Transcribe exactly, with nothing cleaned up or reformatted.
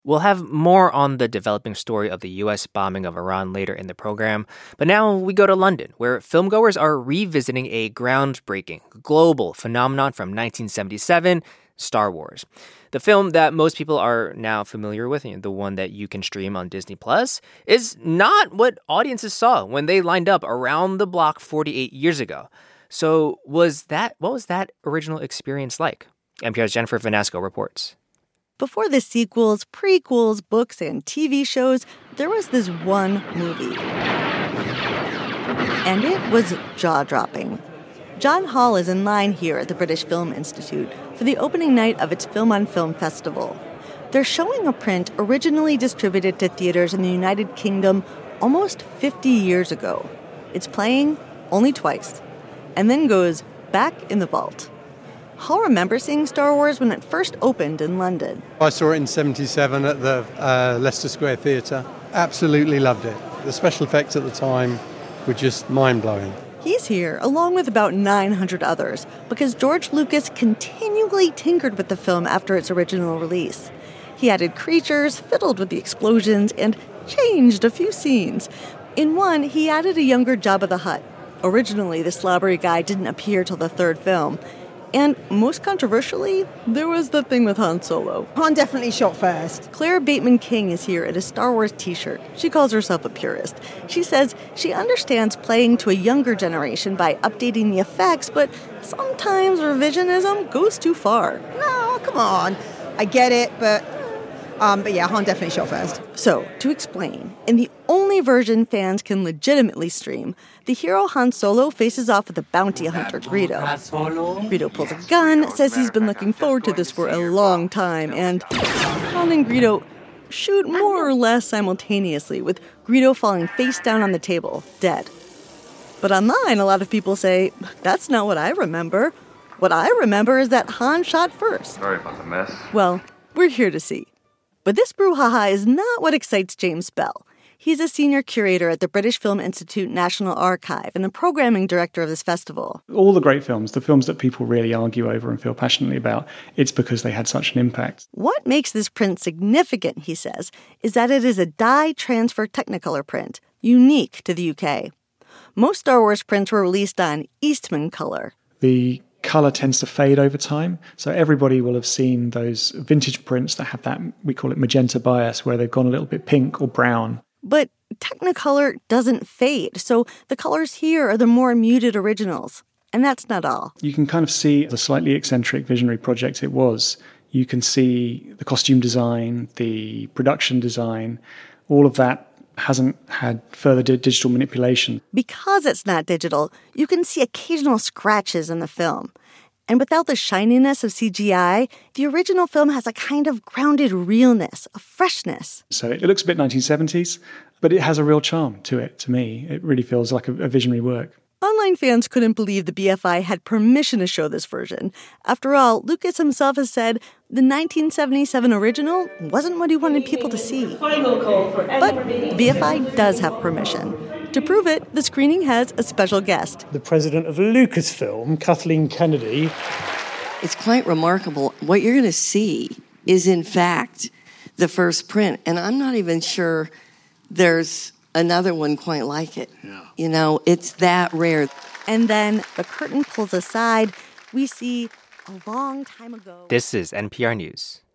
We'll have more on the developing story of the U S bombing of Iran later in the program, but now we go to London, where filmgoers are revisiting a groundbreaking global phenomenon from nineteen seventy-seven, Star Wars. The film that most people are now familiar with, you know, the one that you can stream on Disney Plus, is not what audiences saw when they lined up around the block forty-eight years ago. So was that what was that original experience like? N P R's Jennifer Vanasco reports. Before the sequels, prequels, books, and T V shows, there was this one movie. And it was jaw-dropping. John Hall is in line here at the British Film Institute for the opening night of its Film on Film festival. They're showing a print originally distributed to theaters in the United Kingdom almost fifty years ago. It's playing only twice, and then goes back in the vault. Hall remembers seeing Star Wars when it first opened in London. I saw it in seventy-seven at the uh, Leicester Square Theatre. Absolutely loved it. The special effects at the time were just mind-blowing. He's here, along with about nine hundred others, because George Lucas continually tinkered with the film after its original release. He added creatures, fiddled with the explosions, and changed a few scenes. In one, he added a younger Jabba the Hutt. Originally, the slobbery guy didn't appear till the third film. And most controversially, there was the thing with Han Solo. Han definitely shot first. Claire Bateman King is here at a Star Wars t-shirt. She calls herself a purist. She says she understands playing to a younger generation by updating the effects, but sometimes revisionism goes too far. No, come on. I get it, but... Um, but yeah, Han definitely shot first. So, to explain, in the only version fans can legitimately stream, the hero Han Solo faces off with the bounty hunter Greedo. Greedo pulls a gun, says he's been looking forward to this for a long time, and Han and Greedo shoot more or less simultaneously, with Greedo falling face down on the table, dead. But online, a lot of people say, that's not what I remember. What I remember is that Han shot first. Sorry about the mess. Well, we're here to see. But this brouhaha is not what excites James Bell. He's a senior curator at the British Film Institute National Archive and the programming director of this festival. All the great films, the films that people really argue over and feel passionately about, it's because they had such an impact. What makes this print significant, he says, is that it is a dye transfer Technicolor print, unique to the U K. Most Star Wars prints were released on Eastman color. The color tends to fade over time. So everybody will have seen those vintage prints that have that, we call it magenta bias, where they've gone a little bit pink or brown. But Technicolor doesn't fade, so the colors here are the more muted originals. And that's not all. You can kind of see the slightly eccentric visionary project it was. You can see the costume design, the production design, all of that hasn't had further di- digital manipulation. Because it's not digital, you can see occasional scratches in the film. And without the shininess of C G I, the original film has a kind of grounded realness, a freshness. So it looks a bit nineteen seventies, but it has a real charm to it, to me. It really feels like a, a visionary work. Online fans couldn't believe the B F I had permission to show this version. After all, Lucas himself has said the nineteen seventy-seven original wasn't what he wanted people to see. But B F I does have permission. To prove it, the screening has a special guest. The president of Lucasfilm, Kathleen Kennedy. It's quite remarkable. What you're going to see is, in fact, the first print. And I'm not even sure there's another one quite like it. Yeah. You know, it's that rare. And then the curtain pulls aside. We see a long time ago. This is N P R News.